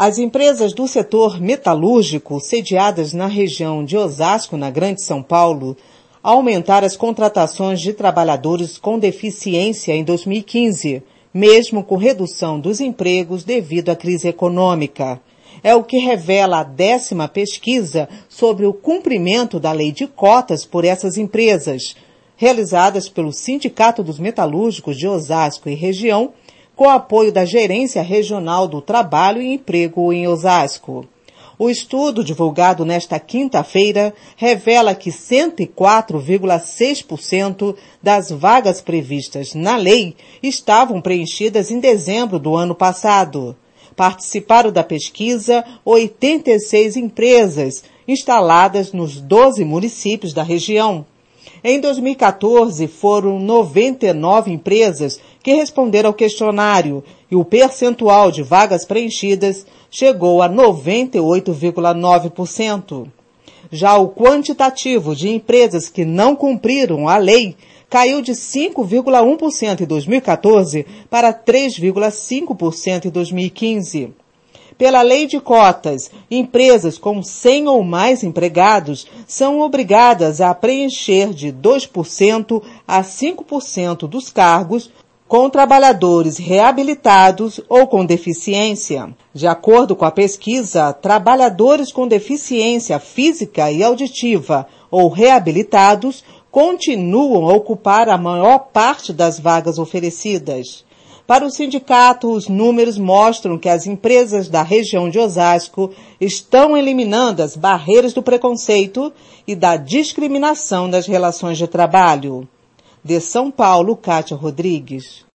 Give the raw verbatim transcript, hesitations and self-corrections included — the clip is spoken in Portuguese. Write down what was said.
As empresas do setor metalúrgico, sediadas na região de Osasco, na Grande São Paulo, aumentaram as contratações de trabalhadores com deficiência em dois mil e quinze, mesmo com redução dos empregos devido à crise econômica. É o que revela a décima pesquisa sobre o cumprimento da lei de cotas por essas empresas, realizadas pelo Sindicato dos Metalúrgicos de Osasco e região, com apoio da Gerência Regional do Trabalho e Emprego em Osasco. O estudo, divulgado nesta quinta-feira, revela que cento e quatro vírgula seis por cento das vagas previstas na lei estavam preenchidas em dezembro do ano passado. Participaram da pesquisa oitenta e seis empresas, instaladas nos doze municípios da região. Em dois mil e quatorze, foram noventa e nove empresas que responderam ao questionário e o percentual de vagas preenchidas chegou a noventa e oito vírgula nove por cento. Já o quantitativo de empresas que não cumpriram a lei caiu de cinco vírgula um por cento em dois mil e quatorze para três vírgula cinco por cento em dois mil e quinze. Pela lei de cotas, empresas com cem ou mais empregados são obrigadas a preencher de dois por cento a cinco por cento dos cargos com trabalhadores reabilitados ou com deficiência. De acordo com a pesquisa, trabalhadores com deficiência física e auditiva ou reabilitados continuam a ocupar a maior parte das vagas oferecidas. Para o sindicato, os números mostram que as empresas da região de Osasco estão eliminando as barreiras do preconceito e da discriminação nas relações de trabalho. De São Paulo, Kátia Rodrigues.